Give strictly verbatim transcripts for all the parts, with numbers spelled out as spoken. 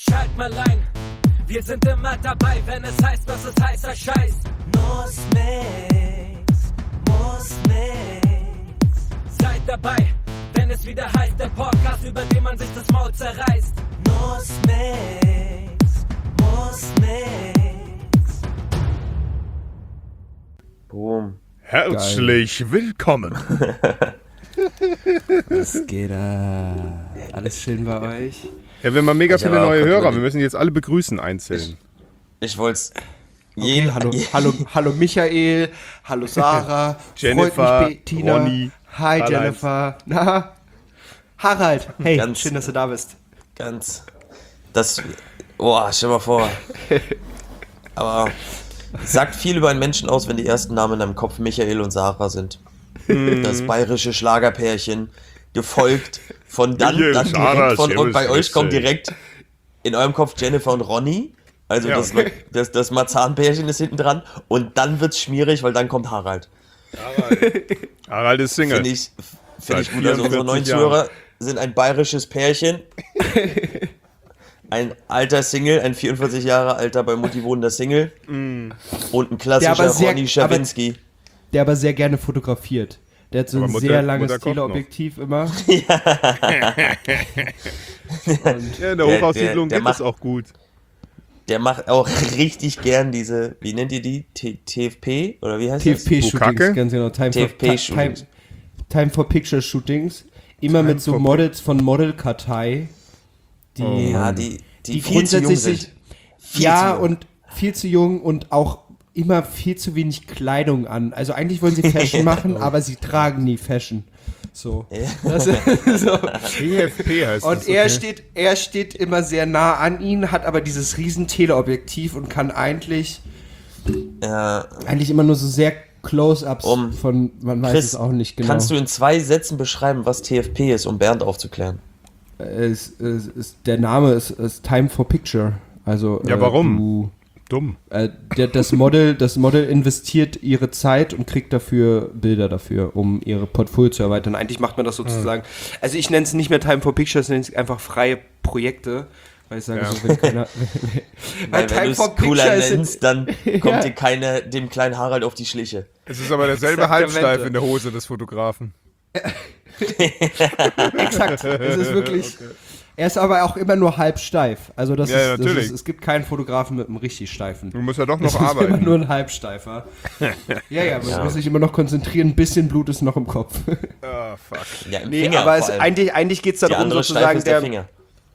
Schalt mal ein, wir sind immer dabei, wenn es heißt, dass es heißer Scheiß. Muss nix, muss nix. Seid dabei, wenn es wieder heißt, der Podcast, über den man sich das Maul zerreißt. Muss nix, muss nix. Boom. Herzlich Geil. willkommen. Was geht da? Alles schön bei euch? Ja, wir haben mal mega ich viele neue Hörer. Wir müssen jetzt alle begrüßen einzeln. Ich, ich wollte es. Okay, hallo, hallo, hallo Michael, hallo Sarah, Jennifer, mich, Tina. Ronny, hi Harald. Jennifer, na, Harald, hey, ganz, schön, dass du da bist. Ganz, das, boah, stell mal vor, aber sagt viel über einen Menschen aus, wenn die ersten Namen in deinem Kopf Michael und Sarah sind. Das bayerische Schlagerpärchen, gefolgt von dann, dann direkt von, und bei euch kommt direkt in eurem Kopf Jennifer und Ronny. Also ja, das, okay. das, das Marzahn-Pärchen ist hinten dran und dann wird's schmierig, weil dann kommt Harald. Harald, Harald ist Single. Finde ich, find ich gut. Also unsere neuen Zuhörer sind ein bayerisches Pärchen. Ein alter Single, ein vierundvierzig Jahre alter bei Mutti wohnender Single. Mm. Und ein klassischer sehr, Ronny Schawinski. Der aber sehr gerne fotografiert. Der hat so aber ein Mutter, sehr langes Teleobjektiv immer. Ja. Und ja, in der Hochhaussiedlung geht das auch gut. Der macht auch richtig gern diese, wie nennt ihr die? T- TFP? Oder wie heißt T F P das? Shootings, ganz genau. Time T F P for, Shootings. Time, Time for Picture Shootings. Immer Time mit so Models von Modelkartei. Die, oh. Ja, die, die, die viel grundsätzlich zu jung sich, sind. Ja, und viel zu jung und auch immer viel zu wenig Kleidung an. Also eigentlich wollen sie Fashion machen, aber sie tragen nie Fashion. So. Ja. Das ist so. T F P heißt und das. er, okay. steht, er steht immer sehr nah an ihn, hat aber dieses riesen Teleobjektiv und kann eigentlich ja. eigentlich immer nur so sehr Close-Ups um, von, man weiß Chris, es auch nicht genau. Kannst du in zwei Sätzen beschreiben, was T F P ist, um Bernd aufzuklären? Es, es, es, der Name ist, ist Time for Picture. Also, ja, äh, warum? Du, Dumm. Äh, der, das, Model, das Model investiert ihre Zeit und kriegt dafür Bilder dafür, um ihre Portfolio zu erweitern. Eigentlich macht man das sozusagen. Mhm. Also ich nenne es nicht mehr Time for Pictures, ich nenne es einfach freie Projekte. Weil ich sage ja. so, wenn keiner. weil wenn du es cooler nennst, dann kommt ja. dir keiner dem kleinen Harald auf die Schliche. Es ist aber derselbe Halbsteif in der Hose des Fotografen. Exakt. Es ist wirklich. Okay. Er ist aber auch immer nur halb steif. Also das, ja, ist, das ist, es gibt keinen Fotografen mit einem richtig steifen. Du musst ja doch noch das arbeiten. Ist immer nur ein halbsteifer. ja, ja, man ja. muss sich immer noch konzentrieren. Ein bisschen Blut ist noch im Kopf. Oh, fuck. Ja, im nee, Finger aber es, eigentlich, eigentlich geht es darum, sozusagen ist der, der Finger.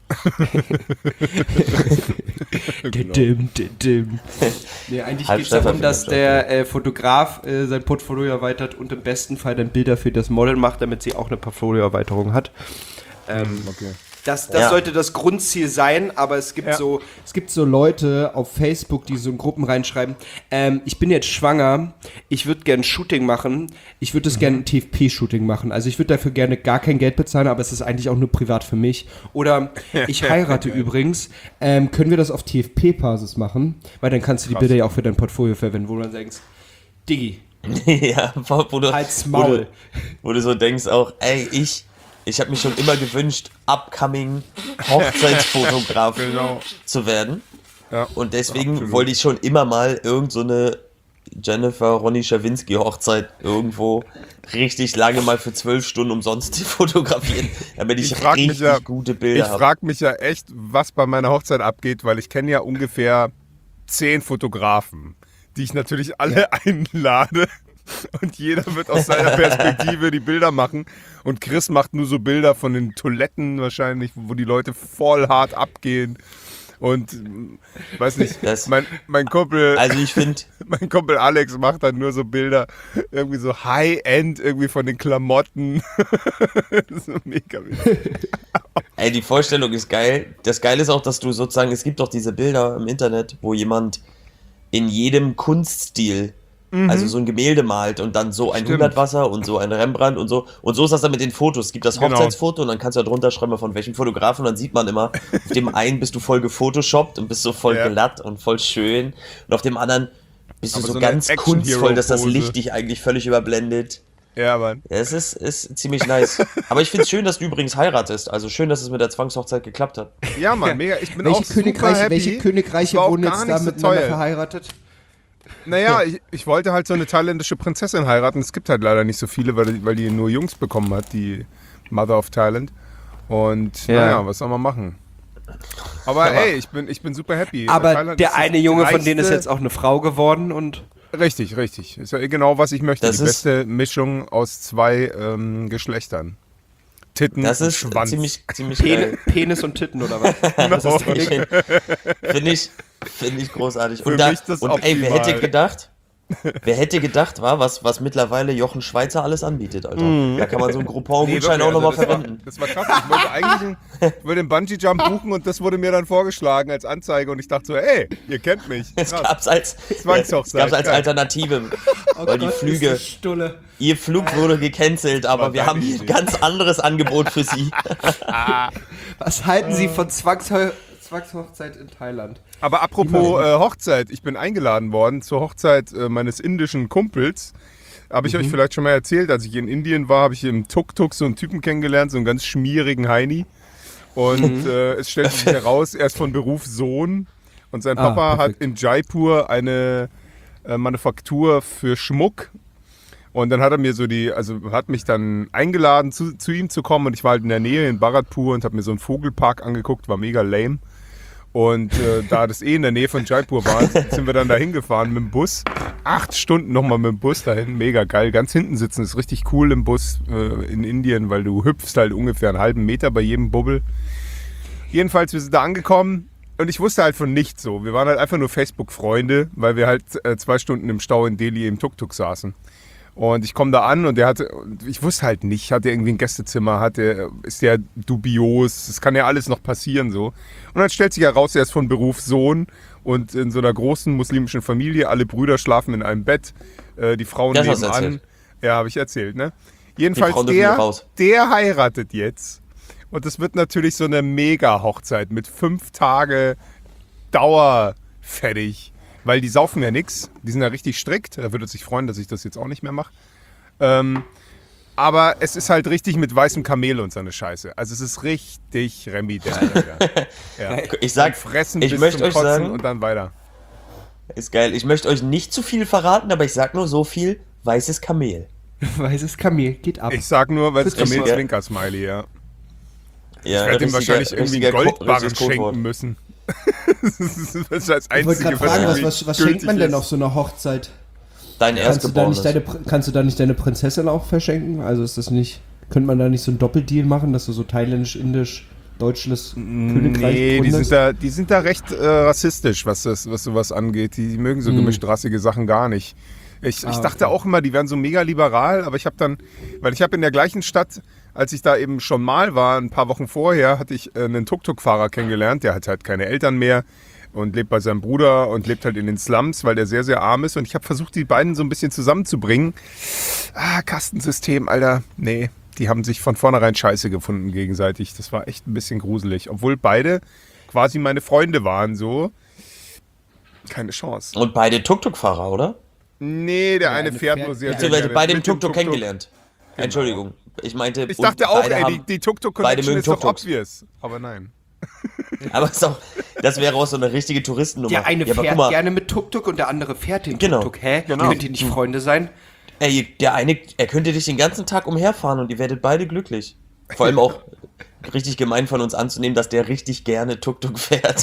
dim, dim, dim. Nee, eigentlich geht es darum, dass der äh, Fotograf äh, sein Portfolio erweitert und im besten Fall dann Bilder für das Model macht, damit sie auch eine Portfolioerweiterung hat. Ähm, okay. Das, das ja. sollte das Grundziel sein, aber es gibt, ja. so, es gibt so Leute auf Facebook, die so in Gruppen reinschreiben, ähm, ich bin jetzt schwanger, ich würde gerne ein Shooting machen, ich würde das mhm. gerne ein T F P-Shooting machen, also ich würde dafür gerne gar kein Geld bezahlen, aber es ist eigentlich auch nur privat für mich. Oder ich heirate übrigens, ähm, können wir das auf T F P-Basis machen, weil dann kannst du die Krass. Bilder ja auch für dein Portfolio verwenden, wo du dann denkst, Diggi, ja, wo du, halt's Maul. Wo du, wo du so denkst auch, ey, ich Ich habe mich schon immer gewünscht, upcoming Hochzeitsfotograf genau. zu werden. Ja, und deswegen absolut. wollte ich schon immer mal irgend so eine Jennifer Ronny Schawinski Hochzeit irgendwo richtig lange mal für zwölf Stunden umsonst fotografieren, damit ich, ich richtig ja, gute Bilder habe. Ich frage mich ja echt, was bei meiner Hochzeit abgeht, weil ich kenne ja ungefähr zehn Fotografen, die ich natürlich alle ja. einlade. Und jeder wird aus seiner Perspektive die Bilder machen. Und Chris macht nur so Bilder von den Toiletten wahrscheinlich, wo die Leute voll hart abgehen. Und weiß nicht, das, mein, mein Kumpel, also ich finde, mein Kumpel Alex macht dann nur so Bilder, irgendwie so High-End, irgendwie von den Klamotten. Das ist so mega witzig. Ey, die Vorstellung ist geil. Das Geile ist auch, dass du sozusagen, es gibt doch diese Bilder im Internet, wo jemand in jedem Kunststil Mhm. also so ein Gemälde malt und dann so ein Stimmt. Hundertwasser und so ein Rembrandt und so. Und so ist das dann mit den Fotos. Es gibt das Hochzeitsfoto genau. und dann kannst du da drunter schreiben, von welchem Fotografen. Und dann sieht man immer, auf dem einen bist du voll gefotoshoppt und bist so voll ja. glatt und voll schön. Und auf dem anderen bist du so, so ganz kunstvoll, dass das Licht dich eigentlich völlig überblendet. Ja, Mann. Es ist, ist ziemlich nice. Aber ich finde es schön, dass du übrigens heiratest. Also schön, dass es mit der Zwangshochzeit geklappt hat. Ja, Mann, mega. Ich bin welche auch Königreich, super happy. Welche Königreiche War auch wurden gar jetzt nicht da so miteinander teuer. verheiratet? Naja, ich, ich wollte halt so eine thailändische Prinzessin heiraten. Es gibt halt leider nicht so viele, weil, die- weil die nur Jungs bekommen hat, die Mother of Thailand. Und Ja. naja, was soll man machen? Aber ey, ich bin, ich bin super happy. Aber Thailand der ist das eine Junge von denen ist reichste- jetzt auch eine Frau geworden und Richtig, richtig. Ist ja genau, was ich möchte. Das Die ist- beste Mischung aus zwei ähm, Geschlechtern. Titten Das und ist Schwanz. ziemlich, ziemlich Pen geil. Penis und Titten oder was? Genau. Finde find ich, find ich großartig. Für Und, da, mich das und ey, wer hätte optimal. gedacht, wer hätte gedacht, war, was, was mittlerweile Jochen Schweizer alles anbietet, Alter. Da kann man so einen Groupon-Gutschein Nee, auch nochmal wirklich, also verwenden. das, war, das war krass. Ich wollte eigentlich einen, ich wollte einen Bungee-Jump buchen und das wurde mir dann vorgeschlagen als Anzeige und ich dachte so, ey, ihr kennt mich. Das Krass. gab's als, Zwangshochzeit, gab's als geil. Alternative. weil die Flüge, Stulle. ihr Flug wurde gecancelt, aber war wir haben deine hier ein Idee. ganz anderes Angebot für Sie. Was halten Sie von Zwangsheu Zwangshochzeit in Thailand? Aber apropos äh, Hochzeit, ich bin eingeladen worden zur Hochzeit äh, meines indischen Kumpels. Habe ich Mhm. euch vielleicht schon mal erzählt, als ich in Indien war, habe ich im Tuk-Tuk so einen Typen kennengelernt, so einen ganz schmierigen Heini. Und Mhm. äh, es stellt sich heraus, er ist von Beruf Sohn und sein Ah, Papa hat perfekt. in Jaipur eine äh, Manufaktur für Schmuck. Und dann hat er mir so die, also hat mich dann eingeladen, zu, zu ihm zu kommen. Und ich war halt in der Nähe in Bharatpur und habe mir so einen Vogelpark angeguckt, war mega lame. Und äh, da das eh in der Nähe von Jaipur war, sind wir dann da hingefahren mit dem Bus. Acht Stunden nochmal mit dem Bus dahin, mega geil. Ganz hinten sitzen ist richtig cool im Bus äh, in Indien, weil du hüpfst halt ungefähr einen halben Meter bei jedem Bubbel. Jedenfalls, wir sind da angekommen und ich wusste halt von nichts so. Wir waren halt einfach nur Facebook-Freunde, weil wir halt äh, zwei Stunden im Stau in Delhi im Tuk-Tuk saßen. Und ich komme da an und der hatte, und ich wusste halt nicht, hat er irgendwie ein Gästezimmer, hat der, ist der dubios, das kann ja alles noch passieren so. Und dann stellt sich heraus, er ist von Beruf Sohn und in so einer großen muslimischen Familie, alle Brüder schlafen in einem Bett, äh, die Frauen Das hast du nebenan. erzählt. Ja, habe ich erzählt, ne? Jedenfalls Frauen dürfen der, hier raus. der heiratet jetzt. Und das wird natürlich so eine Mega-Hochzeit mit fünf Tage Dauer fertig. Weil die saufen ja nix. Die sind ja richtig strikt. Er würde sich freuen, dass ich das jetzt auch nicht mehr mache. Ähm, aber es ist halt richtig mit weißem Kamel und so eine Scheiße. Also es ist richtig remidell. ja. Ich sag, Fressen ich bis möchte zum euch Kotzen sagen, und dann weiter. ist geil. Ich möchte euch nicht zu viel verraten, aber ich sag nur so viel: weißes Kamel. Weißes Kamel, geht ab. Ich sag nur, weil es Richtig Kamel geil. Zwinker-Smiley, ja. Ja, Ich werde ihm richtiger- wahrscheinlich irgendwie richtiger einen Ko- Goldbarren richtiges Codewort. schenken müssen. das ist das Ich wollte Einzige, gerade fragen, was, irgendwie was, was gültig schenkt man denn ist. auf so einer Hochzeit? Dein Kannst du, da nicht Erstgeborenes. deine, Pr- kannst du da nicht deine Prinzessin auch verschenken? Also ist das nicht, könnte man da nicht so einen Doppeldeal machen, dass du so thailändisch, indisch, deutsches Königreich Nee, die gründest? sind da, die sind da recht äh, rassistisch, was, das, was sowas angeht. Die, die mögen so gemischtrassige Sachen gar nicht. Ich, Ah, ich dachte okay. auch immer, die wären so mega liberal, aber ich habe dann, weil ich habe in der gleichen Stadt, als ich da eben schon mal war, ein paar Wochen vorher, hatte ich äh, einen Tuk-Tuk-Fahrer kennengelernt, der hat halt keine Eltern mehr und lebt bei seinem Bruder und lebt halt in den Slums, weil der sehr, sehr arm ist. Und ich habe versucht, die beiden so ein bisschen zusammenzubringen. Ah, Kastensystem, Alter. Nee, die haben sich von vornherein scheiße gefunden gegenseitig. Das war echt ein bisschen gruselig. Obwohl beide quasi meine Freunde waren, so. Keine Chance. Und beide Tuk-Tuk-Fahrer, oder? Nee, der eine eine fährt fährt- nur sehr, Ja, sehr Beziehungsweise gerne. bei dem Mit dem Tuk-Tuk kennengelernt. Entschuldigung. Ich meinte, Ich und dachte auch, beide ey, die, haben- die beide Tuk-Tuk-Connection mögen ist doch Tuk-Tuks. obvious. Aber nein. Aber ist auch, das wäre auch so eine richtige Touristennummer. Der eine ja, aber fährt guck mal, gerne mit Tuk-Tuk und der andere fährt den Genau. Tuk-Tuk. Hä? Genau. Könnt ihr nicht Freunde sein? ey, der eine, er könnte dich den ganzen Tag umherfahren und ihr werdet beide glücklich. Vor allem auch richtig gemein von uns anzunehmen, dass der richtig gerne Tuk-Tuk fährt.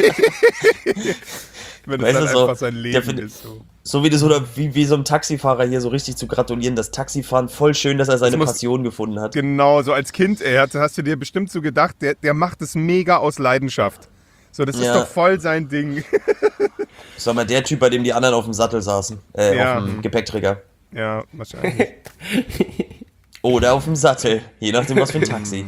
Wenn Weißt das du, halt so, einfach sein der Leben find- ist. So. So wie das, oder wie, wie so einem Taxifahrer hier so richtig zu gratulieren. Das Taxifahren, voll schön, dass er seine Das muss- Passion gefunden hat. Genau, so als Kind, ey, hast, hast du dir bestimmt so gedacht, der, der macht es mega aus Leidenschaft. So, das ist Ja. doch voll sein Ding. Sag mal, der Typ, bei dem die anderen auf dem Sattel saßen. Äh, Ja. auf dem Gepäckträger. Ja, wahrscheinlich. Oder auf dem Sattel. Je nachdem, was für ein Taxi.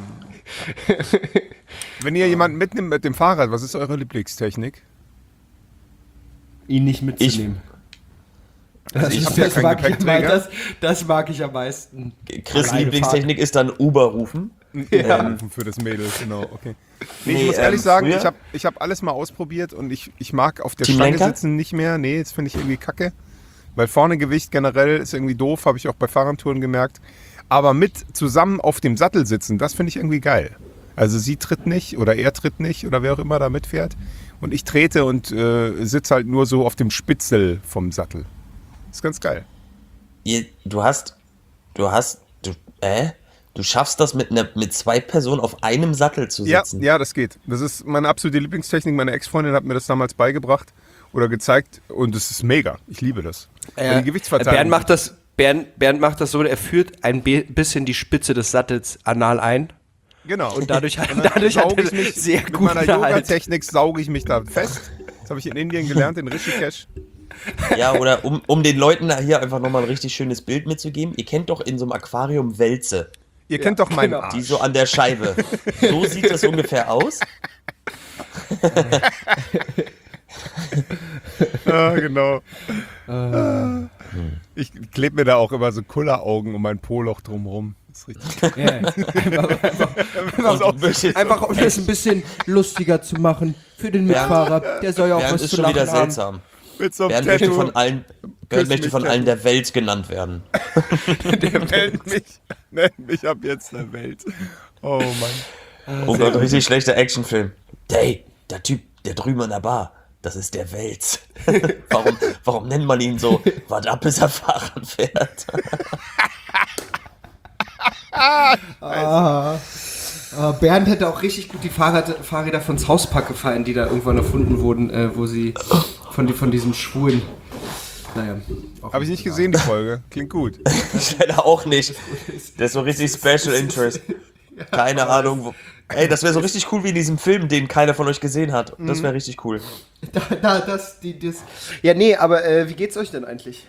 Wenn ihr jemanden mitnimmt mit dem Fahrrad, was ist eure Lieblingstechnik? Ihn nicht mitzunehmen. Das, ich ist- hab ja das, keinen mag ich am, Gepäckträger. das, das mag ich am meisten. Chris' Alleine Lieblingstechnik ist dann Uber rufen. Ja. Für das Mädel, genau, okay. Nee, ich Nee, muss ehrlich ähm, sagen, früher- ich habe ich hab alles mal ausprobiert und ich, ich mag auf der Team Stange Lenker? sitzen nicht mehr. Nee, das finde ich irgendwie kacke. Weil vorne Gewicht generell ist irgendwie doof, habe ich auch bei Fahrradtouren gemerkt. Aber mit zusammen auf dem Sattel sitzen, das finde ich irgendwie geil. Also sie tritt nicht oder er tritt nicht oder wer auch immer da mitfährt. Und ich trete und äh, sitze halt nur so auf dem Spitzel vom Sattel. Ist ganz geil. Ihr, du hast, du hast, du, äh? Du schaffst das mit, ne, mit zwei Personen auf einem Sattel zu sitzen? Ja, ja, das geht. Das ist meine absolute Lieblingstechnik. Meine Ex-Freundin hat mir das damals beigebracht oder gezeigt und es ist mega. Ich liebe das. Äh, die Gewichtsverteilung. Bernd macht das, Bernd, Bernd macht das so, er führt ein bisschen die Spitze des Sattels anal ein. Genau. Und dadurch, und dadurch hat sauge er ich mich, sehr mit gut meiner Halt. Yoga-Technik sauge ich mich da fest. Das habe ich in Indien gelernt, in Rishikesh. Ja, oder um, um den Leuten hier einfach nochmal ein richtig schönes Bild mitzugeben. Ihr kennt doch in so einem Aquarium Wälze. Ihr ja, kennt doch meinen genau. Arsch. Die so an der Scheibe. So sieht das ungefähr aus. Ja, genau. Ich klebe mir da auch immer so Kulleraugen um mein Po-Loch drumherum. Das ist richtig. Ja, einfach, einfach, Das auch bisschen einfach um das ein bisschen lustiger zu machen für den Mitfahrer. Der soll ja auch Bernd was ist zu schon lachen wieder haben. seltsam. mit so einem Bernd möchte Tattoo. von allen, Bernd möchte von allen der Welt genannt werden. Der nennt mich, nennt mich ab jetzt der Welt. Oh Mann. Oh Gott, richtig schlechter Actionfilm. Hey, der Typ, der drüben an der Bar, das ist der Wels. warum, warum nennt man ihn so? Warte ab, bis er Fahrrad fährt. Ah, ah, Bernd hätte auch richtig gut die Fahrrad, Fahrräder von Hauspark gefallen, die da irgendwann erfunden wurden, äh, wo sie von, die, von diesem Schwulen. Naja. Habe ich nicht gesehen, die Folge. Klingt gut. Ich leider auch nicht. Der ist so richtig Special Interest. Keine Ahnung. Wo, ey, das wäre so richtig cool wie in diesem Film, den keiner von euch gesehen hat. Das wäre richtig cool. Da, da, das, die, das. Ja, nee, aber äh, wie geht's euch denn eigentlich?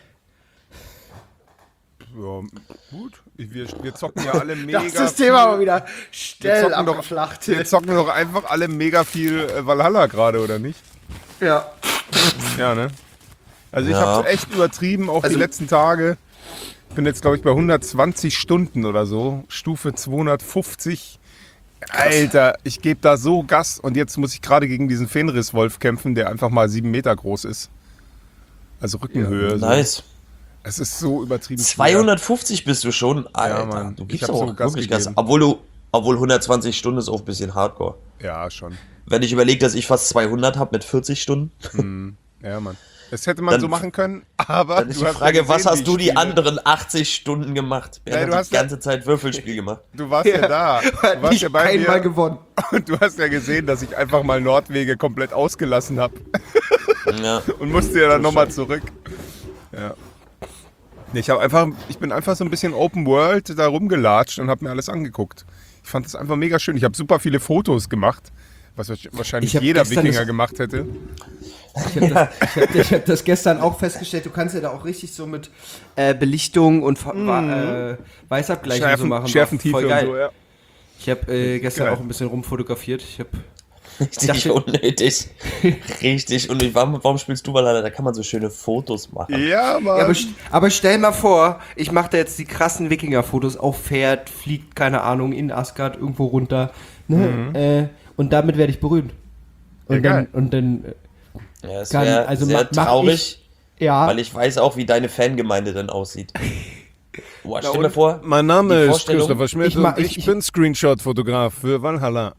Ja, gut. Wir, wir zocken ja alle mega. Das ist das viel. Thema aber wieder Wir schnell zocken, doch, abgeflacht. wir zocken doch einfach alle mega viel äh, Valhalla gerade, oder nicht? Ja. Ja, ne? Also ich Ja. habe es echt übertrieben, auch Also- die letzten Tage. Ich bin jetzt, glaube ich, bei hundertzwanzig Stunden oder so. Stufe zweihundertfünfzig. Alter, ich gebe da so Gas. Und jetzt muss ich gerade gegen diesen Fenriswolf kämpfen, der einfach mal sieben Meter groß ist. Also Rückenhöhe. so. Nice. Es ist so übertrieben. schwer. zweihundertfünfzig bist du schon, Alter. Mann. Du Ich gibst hab auch so Gas wirklich Gas. gegeben. Obwohl du, obwohl hundertzwanzig Stunden ist auch ein bisschen Hardcore. Ja, schon. Wenn ich überlege, dass ich fast zweihundert habe mit vierzig Stunden, Ja, Mann. Das hätte man Dann- so machen können, aber. dann ist die du hast Frage, ja gesehen, was wie hast ich du die spiele. anderen achtzig Stunden gemacht? Wer Nein, du hat hast die ja- ganze Zeit Würfelspiel gemacht? Du warst ja, da. Du warst Nicht ja bei einmal mir. gewonnen. Und du hast ja gesehen, dass ich einfach mal Nordwege komplett ausgelassen habe. Ja. Und musste ja dann nochmal zurück. Ja. Nee, Ich, hab einfach, ich bin einfach so ein bisschen Open World da rumgelatscht und habe mir alles angeguckt. Ich fand das einfach mega schön. Ich habe super viele Fotos gemacht, was wahrscheinlich Ich hab jeder gestern Wikinger das- gemacht hätte. Ich habe das, ich hab, ich hab das gestern auch festgestellt, du kannst ja da auch richtig so mit Äh, Belichtung und Fa- wa- äh, Weißabgleich und so Schärfen, machen. Schärfentiefe Voll und geil. so, ja. Ich habe äh, gestern Geil. auch ein bisschen rumfotografiert. Ich habe Richtig dachte- unnötig. Richtig unnötig. Warum, warum spielst du Valhalla? Da kann man so schöne Fotos machen. Ja, Mann. Ja, aber, st- aber stell mal vor, ich mache da jetzt die krassen Wikinger-Fotos auf Pferd, fliegt, keine Ahnung, in Asgard irgendwo runter. Ne? Äh, und damit werde ich berühmt. Und Ja, dann, geil. und dann, äh, Ja, es Kann- wäre also sehr ma- mach traurig, ja, weil ich weiß auch, wie deine Fangemeinde dann aussieht. Boah, stell und- mir vor, Mein Die Name ist Vorstellung- Christopher Schmidt Ich ma- und ich, ich- bin Screenshot-Fotograf für Valhalla.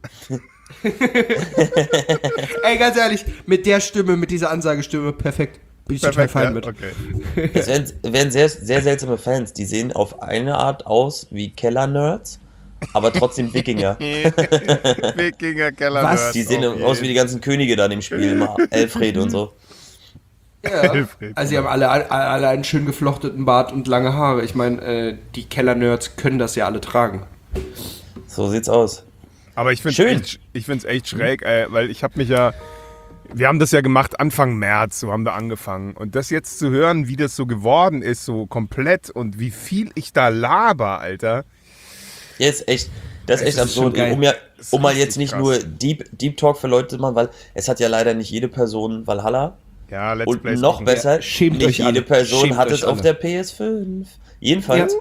ey, ganz ehrlich, mit der Stimme, mit dieser Ansagestimme, perfekt. Bin ich total fein ja? mit. Okay. es wären, wären sehr, sehr seltsame Fans. Die sehen auf eine Art aus wie Keller-Nerds, aber trotzdem Wikinger. Wikinger Keller. Was? Die sehen aus wie die ganzen Könige da in dem Spiel, immer Elfred und so. Ja. Elfried. Also sie haben alle, alle, alle einen schön geflochteten Bart und lange Haare. Ich meine, äh, die Keller-Nerds können das ja alle tragen. So sieht's aus. Aber ich finde Schön. es echt, ich find's echt schräg, ey, weil ich habe mich ja, wir haben das ja gemacht Anfang März, so haben wir angefangen. Und das jetzt zu hören, wie das so geworden ist, so komplett und wie viel ich da laber, Alter. Ja, ist echt, das ist echt ist schon absurd. geil. Um, ja, ist um mal richtig jetzt nicht krass. nur Deep, Deep Talk für Leute zu machen, weil es hat ja leider nicht jede Person Valhalla. Ja, Let's Und Plays noch machen. besser, Schämt nicht euch jede alle. Person Schämt hat euch es auf alle. der P S fünf. Jedenfalls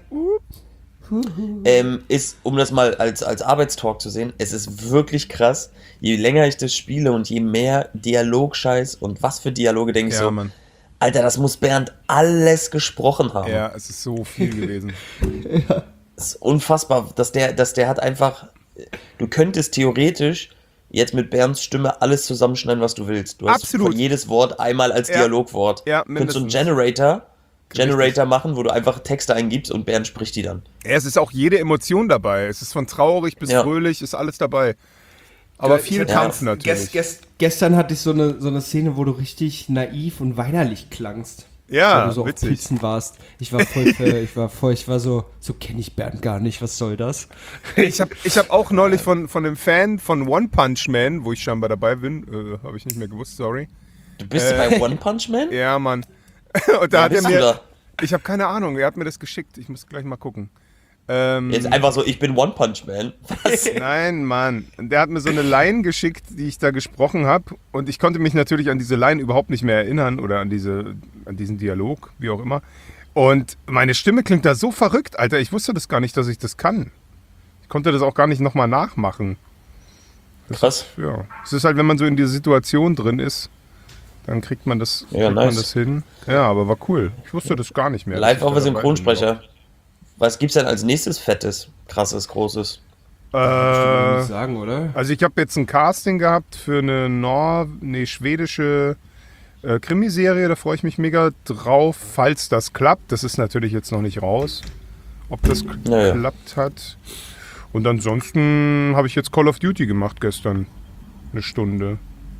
ähm, ist, um das mal als, als Arbeitstalk zu sehen, es ist wirklich krass, je länger ich das spiele und je mehr Dialogscheiß und was für Dialoge denke ich Ja, so, Mann. Alter, das muss Bernd alles gesprochen haben. Ja, es ist so viel gewesen. Das ist unfassbar, dass der, dass der hat einfach, du könntest theoretisch jetzt mit Bernds Stimme alles zusammenschneiden, was du willst. Du hast Absolut. jedes Wort einmal als Ja. Dialogwort. Ja, du könntest so einen mindestens. Generator, Generator machen, wo du einfach Texte eingibst und Bernd spricht die dann. Ja, es ist auch jede Emotion dabei. Es ist von traurig bis Ja. fröhlich, ist alles dabei. Aber Ich viel hatte Kampf jetzt- natürlich. Gest, gest, gestern hatte ich so eine, so eine Szene, wo du richtig naiv und weinerlich klangst. Ja, Weil du so auf witzig. Pizzen warst. Ich war voll, für, ich war voll, ich war so, so kenne ich Bernd gar nicht, was soll das? Ich habe ich hab auch neulich von, von einem Fan von One Punch Man, wo ich scheinbar dabei bin, äh, habe ich nicht mehr gewusst, sorry. Du bist Äh. bei One Punch Man? Ja, Mann. Und da Wer hat er bist du mir. da? Ich habe keine Ahnung, er hat mir das geschickt. Ich muss gleich mal gucken. Ähm, Jetzt einfach so, ich bin One Punch Man. Was? Nein, Mann. Der hat mir so eine Line geschickt, die ich da gesprochen habe. Und ich konnte mich natürlich an diese Line überhaupt nicht mehr erinnern oder an, diese, an diesen Dialog, wie auch immer. Und meine Stimme klingt da so verrückt, Alter. Ich wusste das gar nicht, dass ich das kann. Ich konnte das auch gar nicht nochmal nachmachen. Krass. Ja. Es ist halt, wenn man so in dieser Situation drin ist, dann kriegt man das, Ja, kriegt nice. man das hin. Ja, aber war cool. Ich wusste das gar nicht mehr. dass Live ich auf da der dabei bin Synchronsprecher. Was gibt's denn als nächstes Fettes, Krasses, Großes? überhaupt. Muss Äh, ich sagen, oder? Also ich habe jetzt ein Casting gehabt für eine Nor nee, schwedische äh, Krimiserie, da freue ich mich mega drauf, falls das klappt. Das ist natürlich jetzt noch nicht raus, ob das k- Naja. geklappt hat. Und ansonsten habe ich jetzt Call of Duty gemacht gestern, eine Stunde.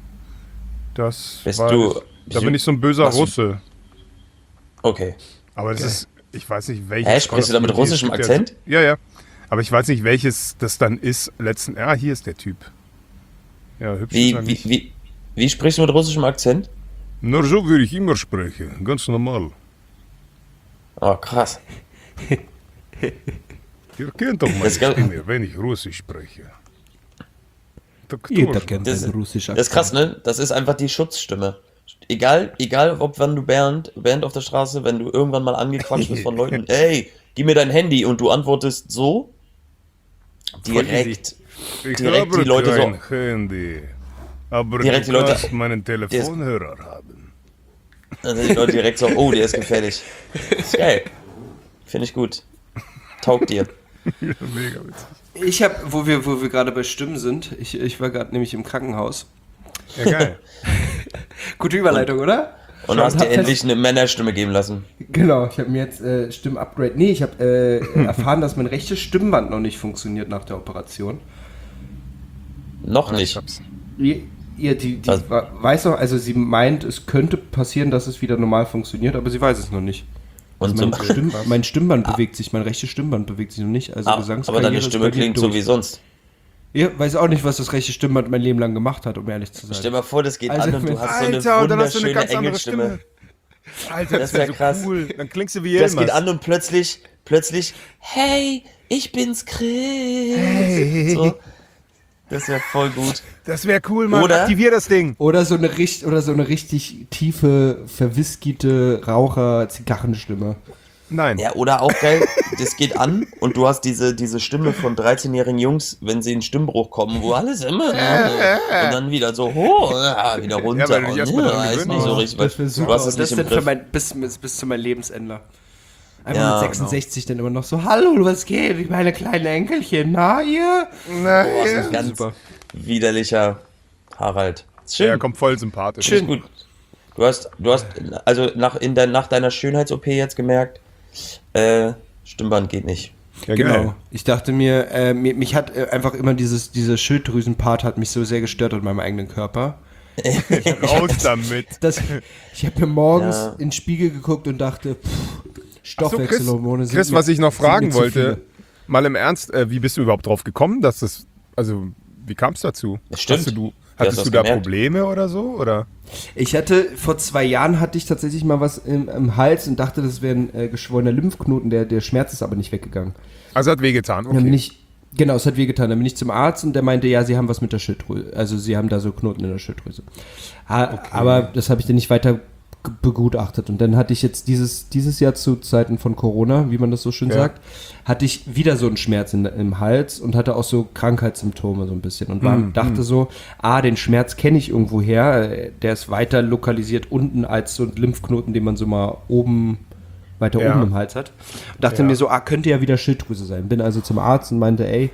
Das Bist war, du- da bin ich so ein böser Was- Russe. Okay. Aber das ist, ich weiß nicht welches. Hä, sprichst du da mit Call of Duty es russischem gibt ja- Akzent? Ja, ja. Aber ich weiß nicht, welches das dann ist. Letzten, ah, hier ist der Typ. Ja, hübsch ist Wie, er wie, nicht. wie, wie sprichst du mit russischem Akzent? Na, so würde ich immer sprechen. Ganz normal. Oh, krass. Ihr kennt doch meine Das kann- Stimme, wenn ich Russisch spreche. Doktor. Jeder kennt Das, einen russischen das ist krass, ne? Das ist einfach die Schutzstimme. Egal, egal ob wenn du Bernd, Bernd auf der Straße, wenn du irgendwann mal angequatscht bist von Leuten, ey, gib mir dein Handy und du antwortest so, direkt, Ich direkt habe die Leute kein so- Handy. Aber Direkt du die Leute- kannst meinen Telefonhörer haben. dann sind die Leute direkt so, oh, der ist gefährlich. Ist geil. Finde ich gut. Taugt dir. Ja, mega witzig. Ich habe, wo wir, wo wir gerade bei Stimmen sind, ich, ich war gerade nämlich im Krankenhaus. Ja, geil. Gute Überleitung, oder? Und du hast dir hab endlich eine Männerstimme geben lassen. Genau, ich habe mir jetzt äh, Stimmupgrade. Nee, ich habe äh, erfahren, dass mein rechtes Stimmband noch nicht funktioniert nach der Operation. Noch Ich nicht. hab's. Ihr, ihr die, die Was? wa- weiß noch, also sie meint, es könnte passieren, dass es wieder normal funktioniert, aber sie weiß es noch nicht. Und Also so, mein, Stimm, mein Stimmband bewegt sich, mein rechtes Stimmband bewegt sich noch nicht. Also ah, Gesangskarriere aber deine ist Stimme bei mir klingt so durch. wie sonst. Ich weiß auch nicht, was das rechte Stimmband mein Leben lang gemacht hat, um ehrlich zu sein. Stell dir mal vor, das geht Also, an und du hast so eine Alter, und dann hast du eine wunderschöne ganz andere Engelstimme. Stimme. Alter, das, Das wär ist so krass. cool. Dann klingst du wie Das Yilmaz. geht an und plötzlich, plötzlich, hey, ich bin's Chris. Hey. So. Das wäre voll gut. Das wäre cool, Mann. Oder? Aktivier das Ding. Oder so eine richt oder so eine richtig tiefe, verwhiskierte Raucher-Zigarrenstimme. Nein. Ja, oder auch geil, das geht an und du hast diese, diese Stimme von dreizehnjährigen Jungs, wenn sie in Stimmbruch kommen, wo alles immer und dann wieder so hoch, ja, wieder runter. Ja, weil du dich und, erst mal dran ja, ist gewöhnen nicht so musst. richtig, weil Das wär du super. hast es Und das nicht im dann für Griff. mein, bis, bis, bis zu meinem Lebensende. Einfach Ja, mit sechsundsechzig dann immer noch so, hallo, was geht? Ich meine kleinen Enkelchen, na ihr? Nein. Boah, das ist ein ganz Super. widerlicher Harald. Ist schön. Er kommt voll sympathisch. Schön gut. Du hast, du hast, also nach, in dein, nach deiner Schönheits-O P jetzt gemerkt, äh, Stimmband geht nicht. Ja, Genau. geil. Ich dachte mir, äh, mir mich hat äh, einfach immer dieses, dieser Schilddrüsenpart hat mich so sehr gestört an meinem eigenen Körper. Raus damit. Das, ich habe mir morgens Ja. in den Spiegel geguckt und dachte, pff, Ach so, Stoffwechselhormone Chris, sind Chris, mir- was ich noch sind mir fragen zu wollte, viele. mal im Ernst, äh, wie bist du überhaupt drauf gekommen, dass das, also, wie kam es dazu? Das stimmt. Hast du, Wie hattest hast du du da das gemerkt? Probleme oder so, oder? Ich hatte, vor zwei Jahren hatte ich tatsächlich mal was im, im Hals und dachte, das wäre ein äh, geschwollener Lymphknoten, der, der Schmerz ist aber nicht weggegangen. Also hat wehgetan, Dann bin okay. ich, genau, es hat wehgetan. Dann bin ich zum Arzt und der meinte, ja, sie haben was mit der Schilddrüse. Also sie haben da so Knoten in der Schilddrüse. Ha, Aber das habe ich dann nicht weiter g- begutachtet. Und dann hatte ich jetzt dieses, dieses Jahr zu Zeiten von Corona, wie man das so schön Ja. sagt, hatte ich wieder so einen Schmerz in, im Hals und hatte auch so Krankheitssymptome so ein bisschen. Und war, Mm, dachte so, ah, den Schmerz kenne ich irgendwo her. Der ist weiter lokalisiert unten als so ein Lymphknoten, den man so mal oben, weiter Ja. oben im Hals hat. Und dachte Ja. mir so, ah, könnte ja wieder Schilddrüse sein. Bin also zum Arzt und meinte, ey,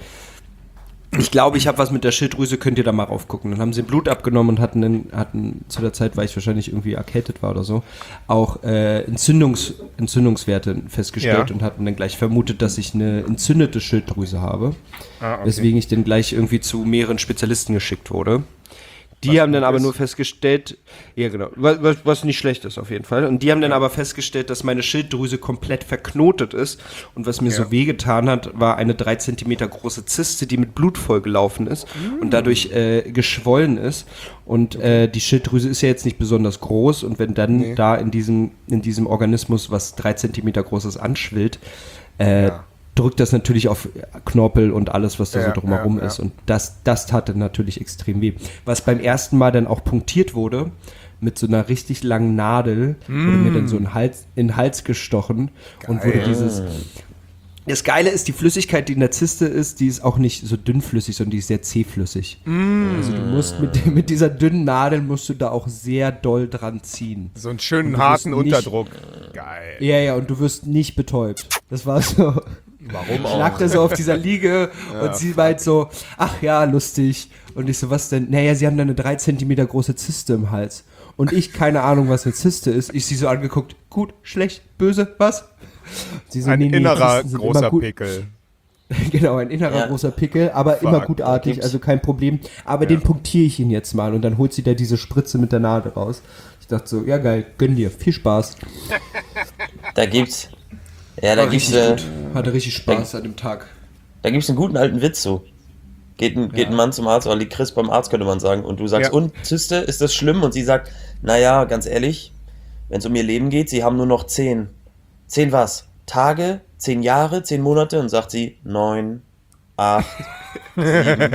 ich glaube, ich habe was mit der Schilddrüse, könnt ihr da mal raufgucken. Dann haben sie Blut abgenommen und hatten, einen, hatten zu der Zeit, weil ich wahrscheinlich irgendwie erkältet war oder so, auch äh, Entzündungs, Entzündungswerte festgestellt Ja. und hatten dann gleich vermutet, dass ich eine entzündete Schilddrüse habe. Ah, okay. Weswegen ich dann gleich irgendwie zu mehreren Spezialisten geschickt wurde. Die haben dann aber ist. nur festgestellt, ja genau, was, was, was nicht schlecht ist auf jeden Fall. Und die haben dann aber festgestellt, dass meine Schilddrüse komplett verknotet ist. Und was mir Ja. so wehgetan hat, war eine drei Zentimeter große Zyste, die mit Blut vollgelaufen ist und dadurch äh, geschwollen ist. Und äh, die Schilddrüse ist ja jetzt nicht besonders groß. Und wenn dann Nee. da in diesem, in diesem Organismus was drei Zentimeter großes anschwillt, äh, Ja. drückt das natürlich auf Knorpel und alles, was da Ja, so drumherum ja, ja. ist. Und das, das tat dann natürlich extrem weh. Was beim ersten Mal dann auch punktiert wurde, mit so einer richtig langen Nadel, wurde mir dann so in, Hals, in den Hals gestochen und wurde dieses... Das Geile ist, die Flüssigkeit, die in der Zyste ist, die ist auch nicht so dünnflüssig, sondern die ist sehr zähflüssig. Also du musst mit, mit dieser dünnen Nadel musst du da auch sehr doll dran ziehen. So einen schönen Und du harten wirst nicht- Unterdruck. Geil. Ja, ja, und du wirst nicht betäubt. Das war so... Warum Ich lag da so auf dieser Liege und sie meint so, ach ja, lustig. Und ich so, was denn? Naja, sie haben da eine drei Zentimeter große Zyste im Hals. Und ich, keine Ahnung, was eine Zyste ist. Ich sie so angeguckt, gut, schlecht, böse, was? Sie so, Ein nee, nee, innerer Zysten sind großer immer gut. Pickel. Genau, ein innerer Ja. großer Pickel, aber immer gutartig, gibt's- also kein Problem. Aber den punktiere ich ihn jetzt mal und dann holt sie da diese Spritze mit der Nadel raus. Ich dachte so, ja geil, gönn dir, viel Spaß. Da gibt's, ja, da War gibt's, richtig äh, gut. Hatte richtig Spaß an dem Tag. da gibt's einen guten alten Witz so. Geht ein, geht ein Mann zum Arzt, oder liegt Chris beim Arzt, könnte man sagen. Und du sagst, Ja. und Zyste, ist das schlimm? Und sie sagt, naja, ganz ehrlich, wenn es um ihr Leben geht, sie haben nur noch zehn. Zehn was? Tage? Zehn Jahre? Zehn Monate? Und sagt sie, neun, acht, sieben.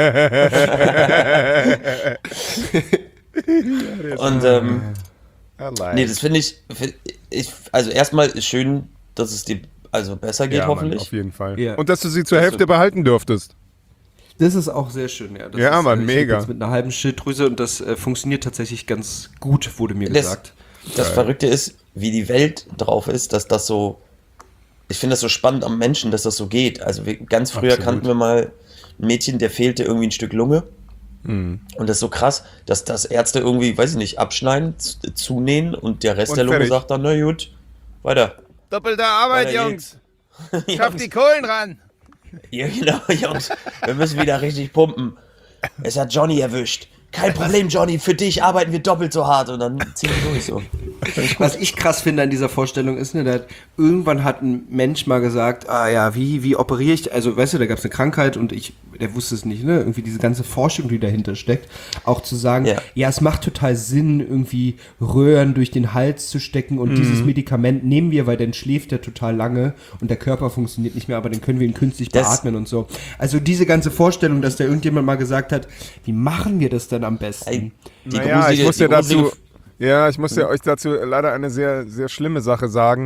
Und ähm, Allein. nee, das finde ich, find ich, also erstmal ist schön, dass es dir also besser geht, ja, Mann, hoffentlich. auf jeden Fall. Ja. Und dass du sie zur Dass Hälfte du- behalten dürftest. Das ist auch sehr schön, ja. Das Ja, ist, Mann, äh, ich mega. hab jetzt mit einer halben Schilddrüse und das äh, funktioniert tatsächlich ganz gut, wurde mir Das- gesagt. Das Verrückte ist, wie die Welt drauf ist, dass das so, ich finde das so spannend am Menschen, dass das so geht. Also wir, ganz früher Absolut. kannten wir mal ein Mädchen, der fehlte irgendwie ein Stück Lunge. Mhm. Und das ist so krass, dass das Ärzte irgendwie, weiß ich nicht, abschneiden, z- zunähen und der Rest Und der Lunge fertig. sagt dann, na gut, weiter. Doppelte Arbeit, Weiter Jungs. Schafft die Kohlen ran. Ja, genau, Jungs. Wir müssen wieder richtig pumpen. Es hat Johnny erwischt. Kein Problem, Johnny, für dich arbeiten wir doppelt so hart und dann ziehen wir durch so. Was ich krass finde an dieser Vorstellung ist, ne, da hat, irgendwann hat ein Mensch mal gesagt, ah ja, wie, wie operiere ich, also weißt du, da gab es eine Krankheit und ich, der wusste es nicht, ne, irgendwie diese ganze Forschung, die dahinter steckt, auch zu sagen, ja, Ja. es macht total Sinn, irgendwie Röhren durch den Hals zu stecken und dieses Medikament nehmen wir, weil dann schläft er total lange und der Körper funktioniert nicht mehr, aber dann können wir ihn künstlich Das- beatmen und so. Also diese ganze Vorstellung, dass da irgendjemand mal gesagt hat, wie machen wir das denn am besten? Ey, die Naja, ich gruselige- muss die ja dazu, gruselige- ja, ich muss ja euch dazu leider eine sehr, sehr schlimme Sache sagen.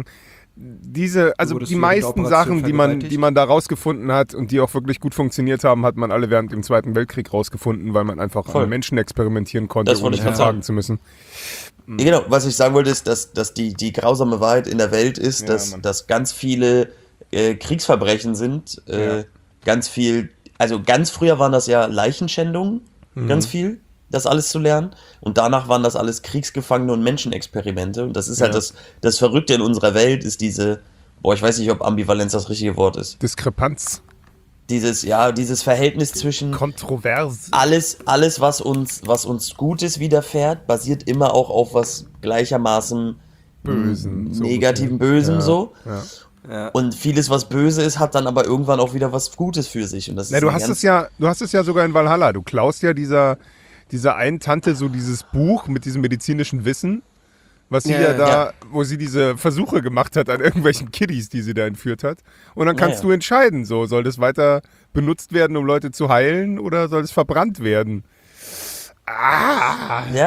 Diese, also wurdest die während der meisten Operation Sachen, die man, vergewaltigt? die man da rausgefunden hat und die auch wirklich gut funktioniert haben, hat man alle während dem Zweiten Weltkrieg rausgefunden, weil man einfach Voll. an Menschen experimentieren konnte, Das wollte ohne ich grad fragen sagen. zu müssen. Ja, genau, was ich sagen wollte, ist, dass, dass die, die grausame Wahrheit in der Welt ist, Ja, dass, Mann. dass ganz viele äh, Kriegsverbrechen sind. Äh, Ja. Ganz viel, also ganz früher waren das ja Leichenschändungen, Mhm. ganz viel, das alles zu lernen. Und danach waren das alles Kriegsgefangene und Menschenexperimente. Und das ist halt Ja. das, das Verrückte in unserer Welt, ist diese, boah, ich weiß nicht, ob Ambivalenz das richtige Wort ist. Diskrepanz, Dieses, ja, dieses Verhältnis zwischen kontrovers. alles, alles, was uns, was uns Gutes widerfährt, basiert immer auch auf was gleichermaßen Bösen, so negativen ungefähr. Bösem Ja, so. ja. Ja. Und vieles, was böse ist, hat dann aber irgendwann auch wieder was Gutes für sich. Und das Na, ist du eine hast ganz- es ja, du hast es ja sogar in Valhalla. Du klaust ja dieser, dieser einen Tante so dieses Buch mit diesem medizinischen Wissen, was sie Ja, ja, ja, da, ja. wo sie diese Versuche gemacht hat an irgendwelchen Kiddies, die sie da entführt hat. Und dann kannst Ja, ja. du entscheiden, so soll das weiter benutzt werden, um Leute zu heilen, oder soll es verbrannt werden? Ah, Ja,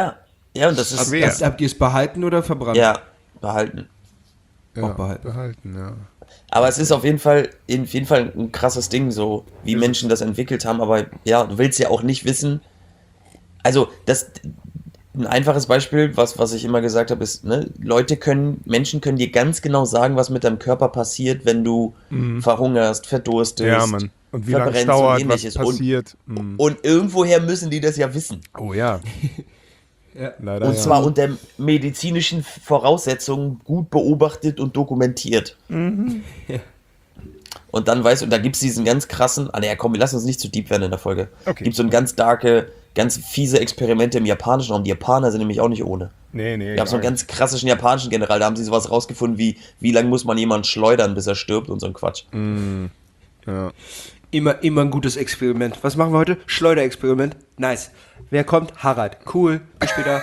Ja, und das ist... Schwer. Das, habt ihr es behalten oder verbrannt? Ja, behalten. Ja, Auch behalten. behalten, ja. Aber es ist auf jeden Fall, in jeden Fall ein krasses Ding, so wie Menschen das entwickelt haben. Aber ja, du willst ja auch nicht wissen. Also, das ein einfaches Beispiel, was, was ich immer gesagt habe, ist, ne, Leute können, Menschen können dir ganz genau sagen, was mit deinem Körper passiert, wenn du mhm. verhungerst, verdurstest. Ja, Mann. Und wie lange es dauert, was passiert. Und, mhm. und irgendwoher müssen die das ja wissen. Oh ja. Ja. Leider, und ja. zwar unter medizinischen Voraussetzungen gut beobachtet und dokumentiert. Mhm. Ja. Und dann weißt du, und da gibt es diesen ganz krassen, ah ne, komm, lass uns nicht zu deep werden in der Folge. Okay. Gibt so ein ganz darke, ganz fiese Experimente im japanischen Raum. Die Japaner sind nämlich auch nicht ohne. Nee, nee. Ich habe so einen ganz klassischen japanischen General, da haben sie sowas rausgefunden wie, wie lange muss man jemanden schleudern, bis er stirbt und so ein Quatsch. Mm, ja. Immer, immer ein gutes Experiment. Was machen wir heute? Schleuderexperiment. Nice. Wer kommt? Harald. Cool. Bis später.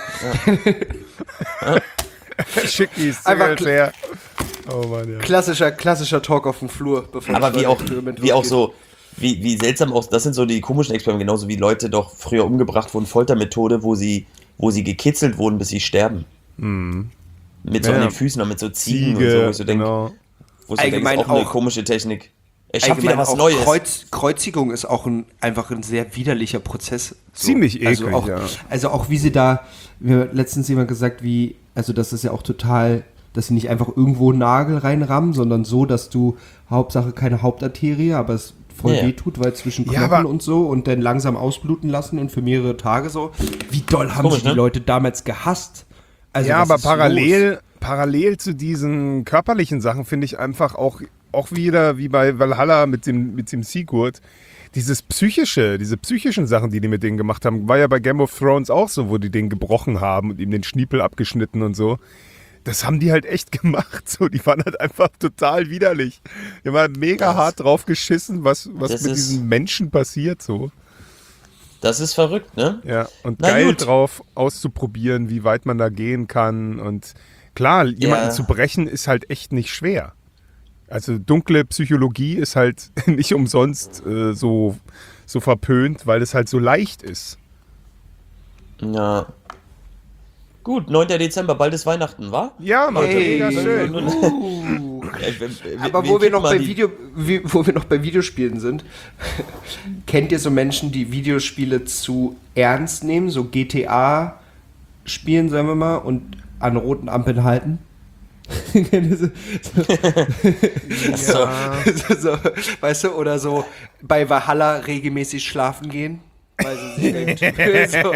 Schick die Einfach Singles her. Oh Mann, ja. Klassischer, klassischer Talk auf dem Flur. Bevor Aber das wie auch, Schleuderexperiment wie auch losgeht. so, wie, wie seltsam auch, das sind so die komischen Experimente, genauso wie Leute doch früher umgebracht wurden, Foltermethode, wo sie, wo sie gekitzelt wurden, bis sie sterben. Mhm. Mit so Ja. an den Füßen und mit so Ziegen Ziege, und so, wo ich so denke, genau. wo ich so denke, Allgemein ist auch eine auch- komische Technik. Er schafft Allgemein wieder was auch Neues. Kreuz, Kreuzigung ist auch ein, einfach ein sehr widerlicher Prozess. So. Ziemlich also eklig, auch, ja. Also auch wie sie da, mir hat letztens jemand gesagt, wie, also das ist ja auch total, dass sie nicht einfach irgendwo einen Nagel reinrammen, sondern so, dass du, Hauptsache keine Hauptarterie, aber es voll Ja. wehtut, weil zwischen Ja, Knochen aber- und so und dann langsam ausbluten lassen und für mehrere Tage so. Wie doll haben Komisch, sie die ne? Leute damals gehasst? Also Ja, was aber ist parallel, los? parallel zu diesen körperlichen Sachen finde ich einfach auch, auch wieder wie bei Valhalla mit dem, mit dem Sigurd, dieses psychische, diese psychischen Sachen, die die mit denen gemacht haben, war ja bei Game of Thrones auch so, wo die den gebrochen haben und ihm den Schniepel abgeschnitten und so. Das haben die halt echt gemacht. So, die waren halt einfach total widerlich. Die haben halt mega Das- hart drauf geschissen, was, was Das mit ist- diesen Menschen passiert. So. Das ist verrückt, ne? Ja, und Na geil gut. drauf auszuprobieren, wie weit man da gehen kann. Und klar, jemanden Ja. zu brechen ist halt echt nicht schwer. Also dunkle Psychologie ist halt nicht umsonst äh, so, so verpönt, weil es halt so leicht ist. Ja. Gut, neunter Dezember, bald ist Weihnachten, wa? Ja, Mann, Hey. mega schön. Uh. Ja, wir- wir- Aber wir wo wir kicken noch mal bei die- Video, wie, wo wir noch bei Videospielen sind, kennt ihr so Menschen, die Videospiele zu ernst nehmen, so G T A spielen, sagen wir mal, und an roten Ampeln halten? Kennt ihr so, Achso. so, so, weißt du, oder so bei Valhalla regelmäßig schlafen gehen? Weil sie sich denken, so.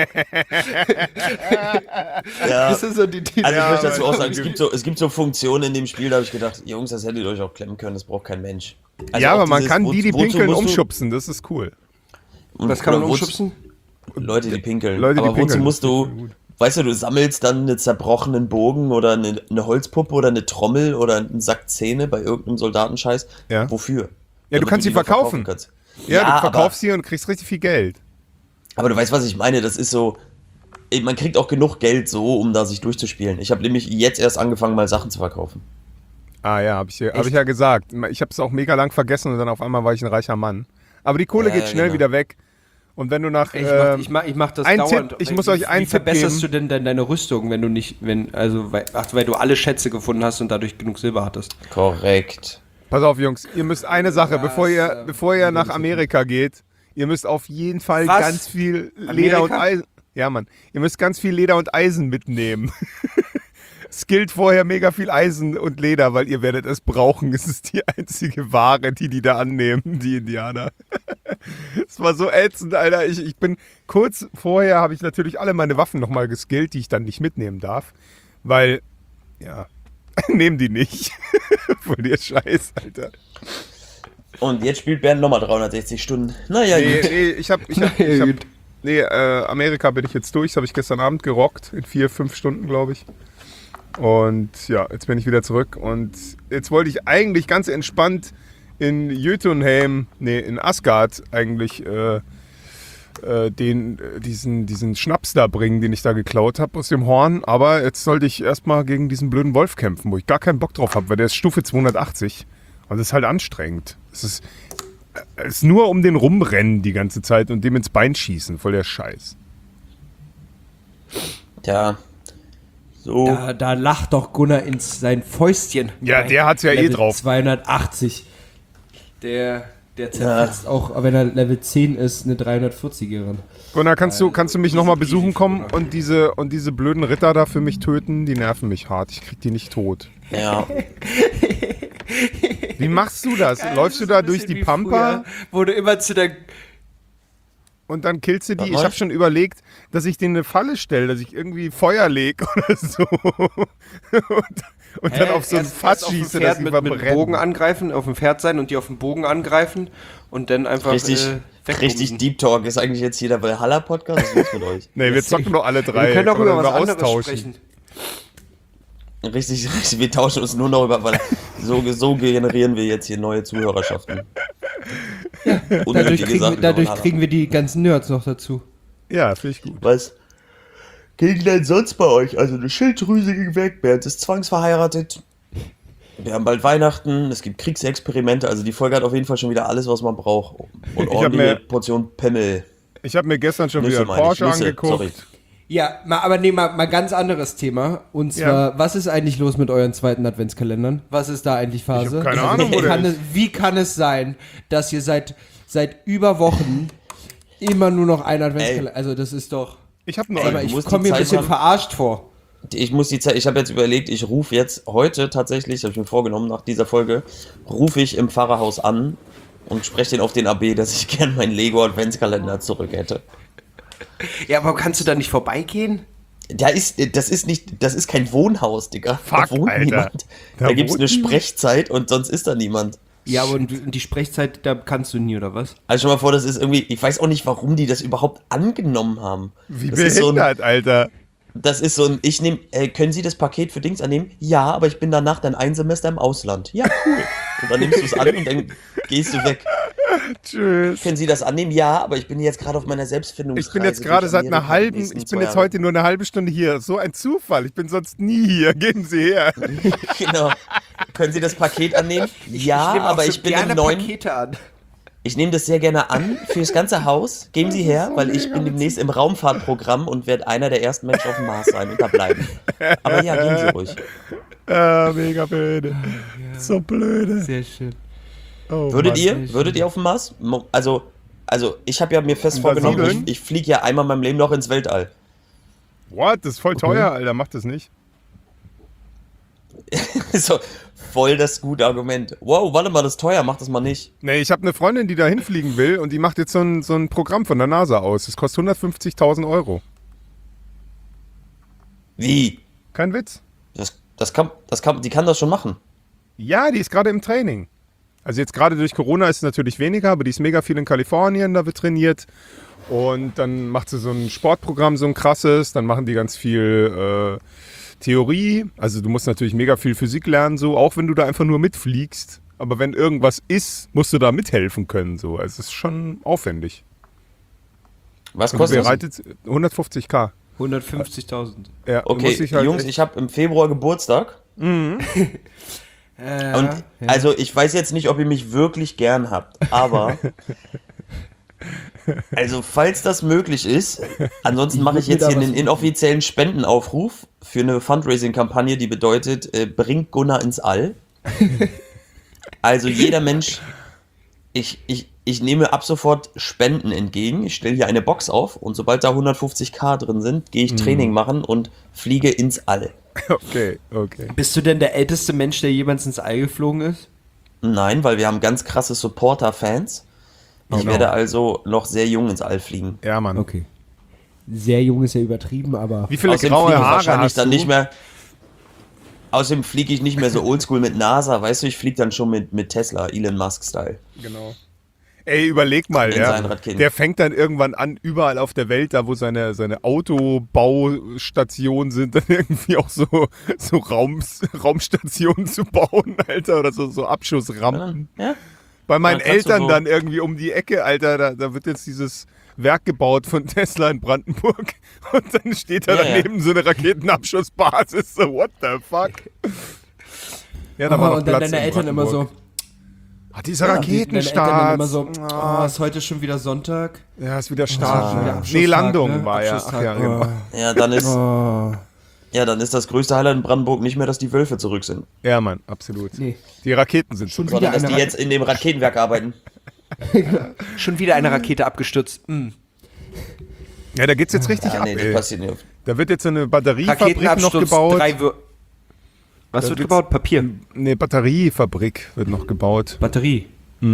Ja. Das ist so die, die Also ich Ja, möchte dazu aber- auch sagen, es gibt, so, es gibt so Funktionen in dem Spiel, da habe ich gedacht, Jungs, das hättet ihr euch auch klemmen können, das braucht kein Mensch. Also ja, auch aber man dieses, kann wo- die, die wozu pinkeln, musst du- umschubsen. Das ist cool. Und- Was kann man oder wozu- umschubsen? Leute, die pinkeln. Leute, die aber wozu pinkeln, musst das du, ist gut. weißt du, du sammelst dann einen zerbrochenen Bogen oder eine, eine Holzpuppe oder eine Trommel oder einen Sack Zähne bei irgendeinem Soldatenscheiß. Ja. Wofür? Ja, du Damit kannst sie die noch verkaufen. kannst. Ja, du aber- verkaufst sie und kriegst richtig viel Geld. Aber du weißt, was ich meine, das ist so, ey, man kriegt auch genug Geld so, um da sich durchzuspielen. Ich habe nämlich jetzt erst angefangen, mal Sachen zu verkaufen. Ah ja, habe ich, ja- hab ich ja gesagt. Ich habe es auch mega lang vergessen und dann auf einmal war ich ein reicher Mann. Aber die Kohle Ja, geht schnell genau. wieder weg. Und wenn du nach... Ich ähm, mach, ich, mach, ich mach das ein dauernd. Tipp, ich muss euch einen Wie Tipp verbesserst geben. du denn deine, deine Rüstung, wenn du nicht, wenn, also, weil, ach, weil du alle Schätze gefunden hast und dadurch genug Silber hattest? Korrekt. Pass auf, Jungs, ihr müsst eine Sache, bevor ihr, äh, bevor ihr nach Amerika geht, ihr müsst auf jeden Fall Was? ganz viel Leder und Amerika? Eisen... Ja, Mann. Ihr müsst ganz viel Leder und Eisen mitnehmen. Es gilt vorher mega viel Eisen und Leder, weil ihr werdet es brauchen. Es ist die einzige Ware, die die da annehmen, die Indianer. Es war so ätzend, Alter. Ich, ich bin kurz vorher, habe ich natürlich alle meine Waffen nochmal geskillt, die ich dann nicht mitnehmen darf. Weil, ja, nehmen die nicht. Voll dir Scheiß, Alter. Und jetzt spielt Bernd nochmal dreihundertsechzig Stunden. Naja, Nee, gut. nee, ich hab, ich hab, ich hab nee, äh, Amerika bin ich jetzt durch, das habe ich gestern Abend gerockt, in vier, fünf Stunden, glaube ich. Und ja, jetzt bin ich wieder zurück und jetzt wollte ich eigentlich ganz entspannt in Jötunheim, nee, in Asgard eigentlich äh, äh, den, äh, diesen, diesen Schnaps da bringen, den ich da geklaut habe aus dem Horn, aber jetzt sollte ich erstmal gegen diesen blöden Wolf kämpfen, wo ich gar keinen Bock drauf habe, weil der ist Stufe zweihundertachtzig und das ist halt anstrengend. Es ist, es ist nur um den rumrennen die ganze Zeit und dem ins Bein schießen, voll der Scheiß. Tja, so. Da, da lacht doch Gunnar ins sein Fäustchen. Ja, der hat's ja eh Level drauf. zweihundertachtzig. Der, der zerfetzt auch, wenn er Level zehn ist, eine dreihundertvierzigerin. Gunnar, kannst du, kannst du mich nochmal besuchen kommen und diese, und diese blöden Ritter da für mich töten? Die nerven mich hart. Ich krieg die nicht tot. Ja. Wie machst du das? Läufst du da durch die Pampa? Früher, wo du immer zu der... Und dann killst du die. Warte Ich mal. habe schon überlegt, dass ich denen eine Falle stelle, dass ich irgendwie Feuer leg oder so. und und dann auf so ein Fass schieße, dass sie mit, mit verbrennen. Bogen angreifen, auf dem Pferd sein und die auf dem Bogen angreifen und dann einfach Richtig, äh, wegbumsen. richtig Deep Talk. Ist eigentlich jetzt hier der Valhalla-Podcast? Was ist los mit euch? Nee, wir zocken doch alle drei. Wir können auch Oder über was wir anderes austauschen. sprechen. Richtig, richtig. Wir tauschen uns nur noch über, weil so, so generieren wir jetzt hier neue Zuhörerschaften. Dadurch, Unnötige kriegen, Sachen wir, über dadurch Valhalla. kriegen wir die ganzen Nerds noch dazu. Ja, finde ich gut. Was ging denn sonst bei euch? Also eine Schilddrüse ging weg, Bernd ist zwangsverheiratet. Wir haben bald Weihnachten, es gibt Kriegsexperimente, also die Folge hat auf jeden Fall schon wieder alles, was man braucht. Und hab ordentliche mir- Portion Pimmel. Ich habe mir gestern schon Nüsse wieder meine ich, Porsche Nüsse, angeguckt. sorry. Ja, mal, aber nee, mal, mal ganz anderes Thema. Und zwar, Ja. was ist eigentlich los mit euren zweiten Adventskalendern? Was ist da eigentlich Phase? Ich hab keine Also, Ahnung, wie, wo der kann ist. es, wie kann es sein, dass ihr seit, seit über Wochen immer nur noch einen Adventskalender... Also das ist doch... Ich habe nur Aber einen. ich musst komme die mir ein Zeit bisschen haben. verarscht vor. Ich muss die Zeit, ich habe jetzt überlegt, ich rufe jetzt heute tatsächlich, habe ich mir vorgenommen, nach dieser Folge, rufe ich im Pfarrerhaus an und spreche den auf den A B, dass ich gern meinen Lego Adventskalender zurück hätte. Ja, aber kannst du da nicht vorbeigehen? Da ist, das ist nicht, das ist kein Wohnhaus, Digga. Fuck, da wohnt Alter. niemand. Da Da, gibt's wohnt eine niemand? Sprechzeit und sonst ist da niemand. Ja, aber und und die Sprechzeit, da kannst du nie, oder was? Also schon mal vor, das ist irgendwie, ich weiß auch nicht, warum die das überhaupt angenommen haben. Wie das ist so ein, behindert, Alter. das ist so ein, ich nehme, äh, können Sie das Paket für Dings annehmen? Ja, aber ich bin danach dann ein Semester im Ausland. Ja, cool. Und dann nimmst du es an und dann gehst du weg. Tschüss. Können Sie das annehmen? Ja, aber ich bin jetzt gerade auf meiner Selbstfindungsreise. Ich bin jetzt gerade durch seit einer Amerika die halben, nächsten ich bin zwei jetzt Jahre. heute nur eine halbe Stunde hier. So ein Zufall. Ich bin sonst nie hier. Geben Sie her. Genau. Können Sie das Paket annehmen? Ja, nehme auch aber so ich bin gerne im neuen. Pakete an. Ich nehme das sehr gerne an fürs ganze Haus. Geben Sie her, weil ich bin demnächst im Raumfahrtprogramm und werde einer der ersten Menschen auf dem Mars sein und da bleiben. Aber ja, gehen Sie ruhig. Ah, mega blöde. So blöde. Sehr schön. Oh, Würdet Mann. ihr, würdet ihr auf dem Mars? Mo- Also, also ich habe ja mir fest Und vorgenommen, ich, Brasilien? ich fliege ja einmal in meinem Leben noch ins Weltall. What? Das ist voll teuer, Alter. Mach das nicht. So, voll das gute Argument. Wow, warte mal, das ist teuer, mach das mal nicht. Nee, ich habe eine Freundin, die da hinfliegen will und die macht jetzt so ein, so ein Programm von der NASA aus. Das kostet hundertfünfzigtausend Euro. Wie? Kein Witz. Das, das kann, das kann, die kann das schon machen. Ja, die ist gerade im Training. Also jetzt gerade durch Corona ist es natürlich weniger, aber die ist mega viel in Kalifornien, da wird trainiert. Und dann macht sie so ein Sportprogramm, so ein krasses. Dann machen die ganz viel äh, Theorie. Also du musst natürlich mega viel Physik lernen, so, auch wenn du da einfach nur mitfliegst. Aber wenn irgendwas ist, musst du da mithelfen können. So. Also es ist schon aufwendig. Was Und kostet das? bereitet hundertfünfzigtausend. hundertfundfünfzigtausend. Ja, du Okay, musst dich halt Jungs, echt- ich habe im Februar Geburtstag. Äh, Und ja. also ich weiß jetzt nicht, ob ihr mich wirklich gern habt, aber also falls das möglich ist, ansonsten mache ich würd mir jetzt da hier was einen inoffiziellen Spendenaufruf für eine Fundraising-Kampagne, die bedeutet, äh, bringt Gunnar ins All. Also jeder Mensch, ich, ich, ich nehme ab sofort Spenden entgegen, ich stelle hier eine Box auf und sobald da hundertfünfzig K drin sind, gehe ich Training machen und fliege ins All. Okay, okay. Bist du denn der älteste Mensch, der jemals ins All geflogen ist? Nein, weil wir haben ganz krasse Supporter-Fans. Ich Genau. werde also noch sehr jung ins All fliegen. Ja, Mann. Okay. Sehr jung ist ja übertrieben, aber... Wie viele Außerdem graue fliege ich Haare wahrscheinlich hast dann du? nicht mehr. Außerdem fliege ich nicht mehr so oldschool mit NASA, weißt du, ich fliege dann schon mit, mit Tesla, Elon Musk-Style. Genau. Ey, überleg mal, In ja. sein Radkind. Der fängt dann irgendwann an, überall auf der Welt, da wo seine, seine Autobaustationen sind, dann irgendwie auch so, so Raums, Raumstationen zu bauen, Alter, oder so, so Abschussrampen. Ja? Bei meinen dann kannst du Eltern so- dann irgendwie um die Ecke, Alter, da, da wird jetzt dieses Werk gebaut von Tesla in Brandenburg und dann steht da Ja, ja. daneben so eine Raketenabschussbasis, so what the fuck? Ja, da war Oh, noch und dann Platz deine in Eltern immer so... Brandenburg. Ah, dieser Ja, Raketenstart. die- Dann immer so, oh, ist heute schon wieder Sonntag? Ja, ist wieder Start. schon wieder nee, Abschlusstag, Landung ne? war ja. Ach, Abschlusstag, ja, genau. oh. Ja, dann ist, Oh. ja, dann ist das größte Highlight in Brandenburg nicht mehr, dass die Wölfe zurück sind, Ja, Mann, absolut. Nee. Die Raketen sind schon. sondern Wieder dass eine die Ra- jetzt in dem Raketenwerk arbeiten. Schon wieder eine Rakete abgestürzt. Mm. Ja, da geht's jetzt richtig Ja, ab, nee, das ey. passiert nicht. Da wird jetzt so eine Batteriefabrik noch Raketenabsturz, gebaut. drei Wür Was Da wird wird's- gebaut? Papier. Eine Batteriefabrik wird noch gebaut. Batterie.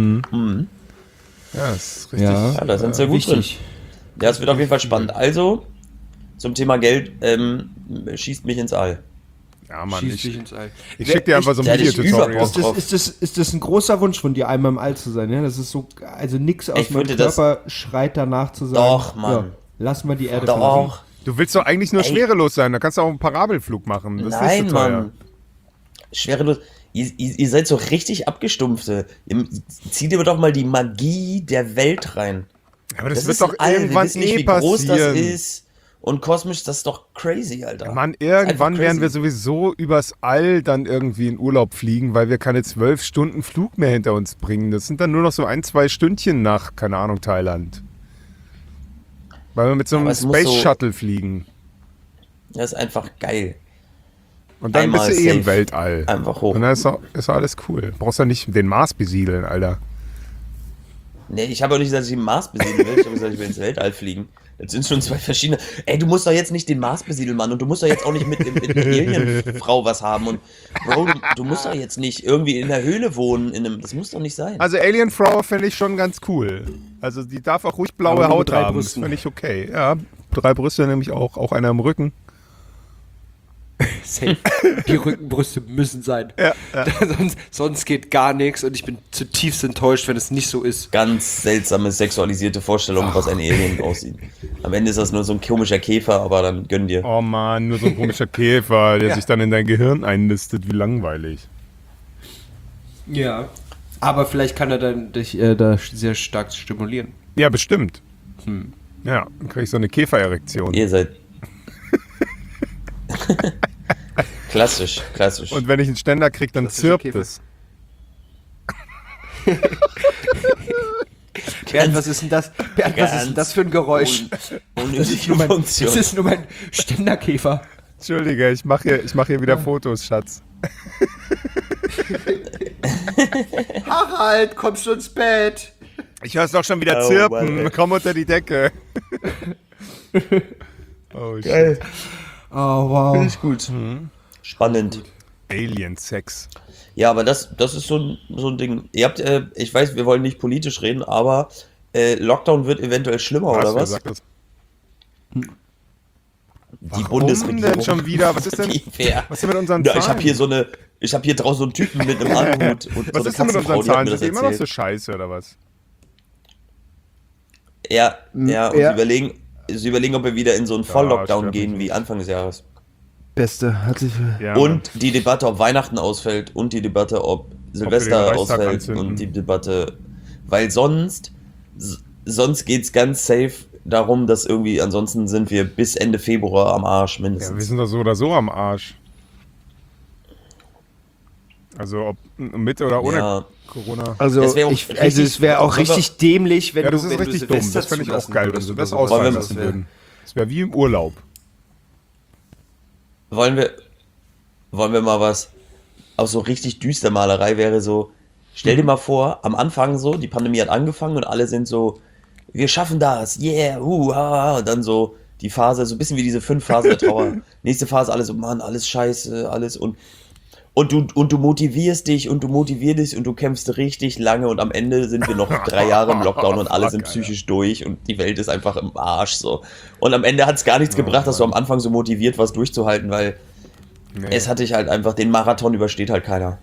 Ja, das ist richtig. Ja, da sind sie gut drin. Ja, es wird auf jeden Fall spannend. Also, zum Thema Geld, ähm, schießt mich ins All. Ja, Mann, Schieß ich, dich ins All. ich schick dir einfach so ein Da hätte ich Videotutorial. Überbock Ist das, ist, das, ist das ein großer Wunsch von dir, einmal im All zu sein? Ja? Das ist so, also nix aus Ich meinem würde das- Körper schreit danach zu sagen. Doch, Mann. Ja, lass mal die Erde verlassen. Doch. Du willst doch eigentlich nur Ey. schwerelos sein. Da kannst du auch einen Parabelflug machen. Das ist Nein, nicht so teuer. Mann. Schwerelos. Ihr, ihr, ihr seid so richtig abgestumpfte. Ihr, zieht ihr doch mal die Magie der Welt rein. Aber das, Das wird ist doch ein All. Wir irgendwann wissen nicht, eh wie groß passieren. das ist. Und kosmisch, das ist doch crazy, Alter. Mann, Das ist einfach irgendwann werden wir crazy. sowieso übers All dann irgendwie in Urlaub fliegen, weil wir keine zwölf Stunden Flug mehr hinter uns bringen. Das sind dann nur noch so ein, zwei Stündchen nach, keine Ahnung, Thailand. Weil wir mit so einem Aber es muss Space so- Shuttle fliegen. Das ist einfach geil. Und dann Einmal bist du eh im safe. Weltall. Einfach hoch. Und dann ist doch, ist doch alles cool. Brauchst ja nicht den Mars besiedeln, Alter. Nee, ich habe auch nicht gesagt, dass ich den Mars besiedeln will. Ich habe gesagt, ich will ins Weltall fliegen. Das sind schon zwei verschiedene. Ey, du musst doch jetzt nicht den Mars besiedeln, Mann. Und du musst doch jetzt auch nicht mit, mit einer Alien-Frau was haben. Und Bro, du, du musst doch jetzt nicht irgendwie in der Höhle wohnen. In einem, das muss doch nicht sein. Also Alienfrau fände ich schon ganz cool. Also die darf auch ruhig blaue Aber nur Haut mit drei haben. Brüsten. Das finde ich okay. Ja, drei Brüste nämlich auch. Auch einer im Rücken. Safe. Die Rückenbrüste müssen sein. Ja, ja. sonst, sonst geht gar nichts und ich bin zutiefst enttäuscht, wenn es nicht so ist. Ganz seltsame sexualisierte Vorstellung, was ein Alien aussieht. Am Ende ist das nur so ein komischer Käfer, aber dann gönn dir. Oh Mann, nur so ein komischer Käfer, der sich dann in dein Gehirn einnistet. Wie langweilig. Ja. Aber vielleicht kann er dann dich äh, da sehr stark stimulieren. Ja, bestimmt. Ja, dann krieg ich so eine Käfererektion. Ihr seid. Klassisch, klassisch. Und wenn ich einen Ständer krieg, dann Klassische zirpt Käfer. es. Bernd, was ist denn das? Bernd, was ist denn das für ein Geräusch? Unnötige Nur mein, Funktion. das ist nur mein Ständerkäfer. Entschuldige, ich mache hier, ich mach hier wieder Fotos, Schatz. Harald, kommst du ins Bett? Ich hör's doch schon wieder Oh, zirpen. Mann, ey. Komm unter die Decke. Oh, shit. Geil. Oh, wow. Ist gut. Spannend. Alien-Sex. Ja, aber das, das ist so ein, so ein Ding. Ihr habt, äh, ich weiß, wir wollen nicht politisch reden, aber äh, Lockdown wird eventuell schlimmer, oder Wer was? sagt das? Die Warum Bundesregierung. denn schon wieder? Was ist denn, Wie fair. was ist denn mit unseren Ja, Zahlen? ich habe hier so eine, ich habe hier draußen so einen Typen mit einem Aluhut und was so ist eine denn mit Katzenfrau, unseren die hat Zahlen? mir Sind das die immer noch so erzählt. scheiße, oder was? Ja, ja, und ja. Sie, überlegen, sie überlegen, ob wir wieder in so einen Volllockdown stimmt. gehen wie Anfang des Jahres. Beste, herzlich Ja, Und die Debatte, ob Weihnachten ausfällt und die Debatte, ob Silvester Reichstag ausfällt anzünden. und die Debatte, weil sonst, s- sonst geht's ganz safe darum, dass irgendwie, ansonsten sind wir bis Ende Februar am Arsch ja, wir mindestens. sind doch so oder so am Arsch. Also ob mit oder ohne Ja. Corona. Also, Es wär auch ich, richtig- also es wäre auch Sollen wir- richtig dämlich, wenn Ja, das du, ist wenn richtig du dumm. Silvester Das fände ich auch zulassen geil, wenn würdest wir oder das sowas. Wollen wir- ausfallen Das lassen wär- würden. Das wäre wie im Urlaub. Wollen wir, wollen wir mal was, auch so richtig düster Malerei wäre so, stell dir mal vor, am Anfang so, die Pandemie hat angefangen und alle sind so, wir schaffen das, yeah, uh, ah, und dann so die Phase, so ein bisschen wie diese fünf Phasen der Trauer. Nächste Phase, alle so, Mann, alles scheiße, alles und und du, und du motivierst dich und du motivierst dich und du kämpfst richtig lange und am Ende sind wir noch drei Jahre im Lockdown und alle Fuck, sind Alter. psychisch durch und die Welt ist einfach im Arsch so. Und am Ende hat es gar nichts gebracht, dass du am Anfang so motiviert warst, durchzuhalten, weil Nee. es hatte ich halt einfach, den Marathon übersteht halt keiner.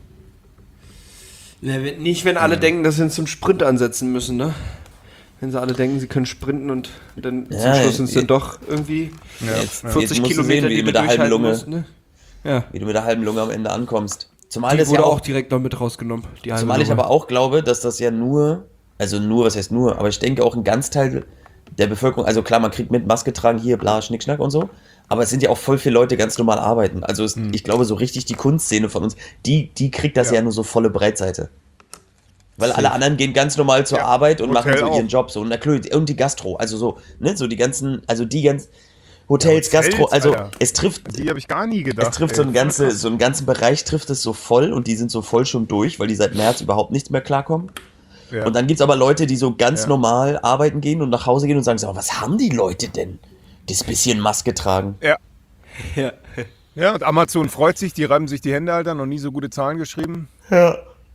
Ja, wenn- nicht, wenn alle denken, dass sie zum Sprint ansetzen müssen, ne? Wenn sie alle denken, sie können sprinten und dann zum Ja, Schluss sind es ja. dann doch irgendwie Jetzt, vierzig jetzt musst du Kilometer, sehen, wie die du mit du der halben durchhalten Lunge, musst, ne? Ja. wie du mit der halben Lunge am Ende ankommst. Zumal Die das wurde ja auch auch, direkt noch mit rausgenommen. Die halbe zumal ich Lunge. aber auch glaube, dass das ja nur, also nur, was heißt nur, aber ich denke auch ein Ganzteil der Bevölkerung, also klar, man kriegt mit Maske tragen, hier, bla, Schnick, Schnack und so, aber es sind ja auch voll viele Leute ganz normal arbeiten. Also es, ich glaube, so richtig die Kunstszene von uns, die, die kriegt das ja, Ja. nur so volle Breitseite. Weil alle anderen gehen ganz normal zur Ja, Arbeit und Hotel machen so auch. ihren Job. So. Und, der, und die Gastro, also so, ne, so die ganzen, also die ganzen Hotels, Ja, Hotels, Gastro, also Alter. es trifft, Die habe ich gar nie gedacht. es trifft ey. so einen, ganze, so einen ganzen Bereich, trifft es so voll und die sind so voll schon durch, weil die seit März überhaupt nichts mehr klarkommen. Ja. Und dann gibt es aber Leute, die so ganz Ja. normal arbeiten gehen und nach Hause gehen und sagen, so, was haben die Leute denn? Das bisschen Maske tragen. Ja. Ja. Ja, und Amazon freut sich, die reiben sich die Hände, Alter, noch nie so gute Zahlen geschrieben. Ja.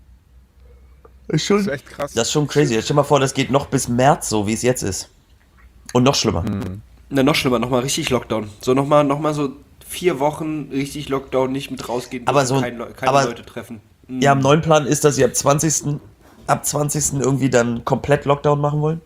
Ist Das ist echt krass. Das ist schon crazy. Stell dir mal vor, das geht noch bis März so, wie es jetzt ist. Und noch schlimmer. Na, noch schlimmer, nochmal richtig Lockdown. So nochmal noch mal so vier Wochen richtig Lockdown, nicht mit rausgehen, Aber so- kein, Leu- keine aber- Leute treffen. Mhm. Ja, im neuen Plan ist, dass sie ab zwanzigsten ab zwanzigsten irgendwie dann komplett Lockdown machen wollen.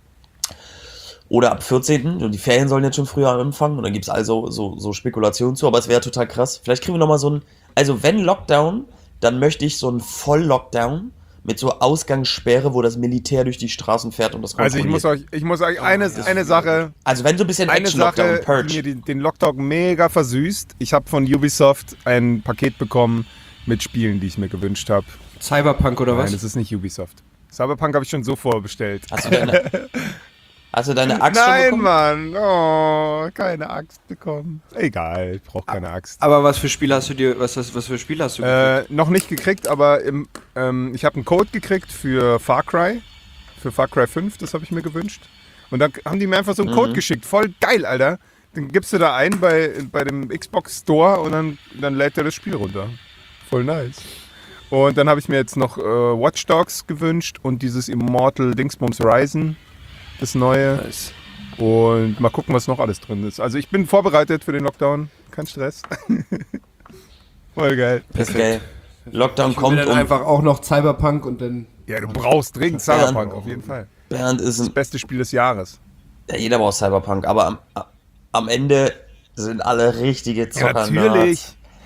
Oder ab vierzehnten Und die Ferien sollen jetzt schon früher anfangen. Und dann gibt es also so, so Spekulationen zu. Aber es wäre total krass. Vielleicht kriegen wir nochmal so ein... Also wenn Lockdown, dann möchte ich so einen Voll-Lockdown mit so Ausgangssperre, wo das Militär durch die Straßen fährt und das Also ich kontrolliert. muss euch, ich muss euch eine, eine Sache, Also wenn so ein bisschen eine Action-Lockdown, Sache, die Purge. mir den, den Lockdown mega versüßt. Ich habe von Ubisoft ein Paket bekommen mit Spielen, die ich mir gewünscht habe. Cyberpunk oder was? Nein, das ist nicht Ubisoft. Cyberpunk habe ich schon so vorbestellt. Hast du deine, hast du deine Axt schon Nein, bekommen? Mann. Oh, keine Axt bekommen. Egal, ich brauche keine Axt. Aber was für Spiele hast du dir, was, was, was für Spiele hast du gekriegt? Äh, noch nicht gekriegt, aber im, ähm, ich habe einen Code gekriegt für Far Cry. Für Far Cry fünf, das habe ich mir gewünscht. Und dann haben die mir einfach so einen Code geschickt. Voll geil, Alter. Den gibst du da ein bei, bei dem Xbox Store und dann, dann lädt er das Spiel runter. Voll nice. Und dann habe ich mir jetzt noch äh, Watch Dogs gewünscht und dieses Immortal Dingsbums Ryzen, das neue. Nice. Und mal gucken, was noch alles drin ist. Also ich bin vorbereitet für den Lockdown. Kein Stress. Voll geil. Das ist geil. Lockdown Und kommt dann und einfach auch noch Cyberpunk und dann. Ja, du brauchst dringend Cyberpunk, auf jeden Fall. Bernd ist Das ein... beste Spiel des Jahres. Ja, jeder braucht Cyberpunk, aber am, am Ende sind alle richtige Zocker. Natürlich.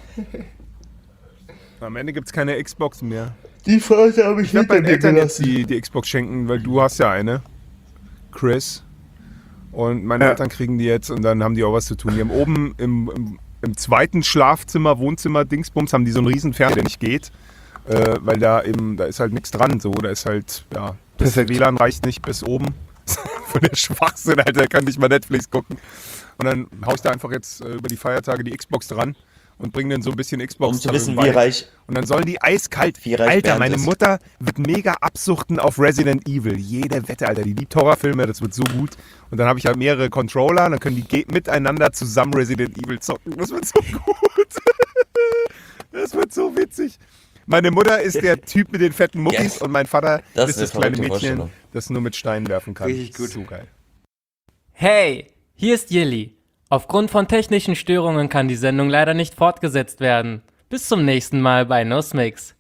Am Ende gibt es keine Xbox mehr. Die Phase habe ich Ich werde meinen Eltern jetzt die, die Xbox schenken, weil du hast ja eine. Chris. Und meine Ja. Eltern kriegen die jetzt und dann haben die auch was zu tun. Die haben oben im, im, im zweiten Schlafzimmer, Wohnzimmer, Dingsbums, haben die so einen riesen Fernseher, der nicht geht. Äh, weil da eben, da ist halt nichts dran. So, da ist halt, ja, das Perfekt. W L A N reicht nicht bis oben. Von der Schwachsinn, Alter, kann nicht mal Netflix gucken. Und dann hau ich da einfach jetzt äh, über die Feiertage die Xbox dran und bringe denen so ein bisschen Xbox Um zu dran wissen, bei. wie reich... Und dann sollen die eiskalt. Wie reich Alter, Bernd meine ist. Mutter wird mega absuchten auf Resident Evil. Jede Wette, Alter. Die liebt Horrorfilme, das wird so gut. Und dann habe ich halt mehrere Controller, dann können die ge- miteinander zusammen Resident Evil zocken. Das wird so gut. Das wird so witzig. Meine Mutter ist der Typ mit den fetten Muckis Geil. und mein Vater Das ist ist das eine kleine verrückte Mädchen, Vorstellung. das nur mit Steinen werfen kann. Richtig gut. So geil. Hey, hier ist Yilly. Aufgrund von technischen Störungen kann die Sendung leider nicht fortgesetzt werden. Bis zum nächsten Mal bei Nussmix.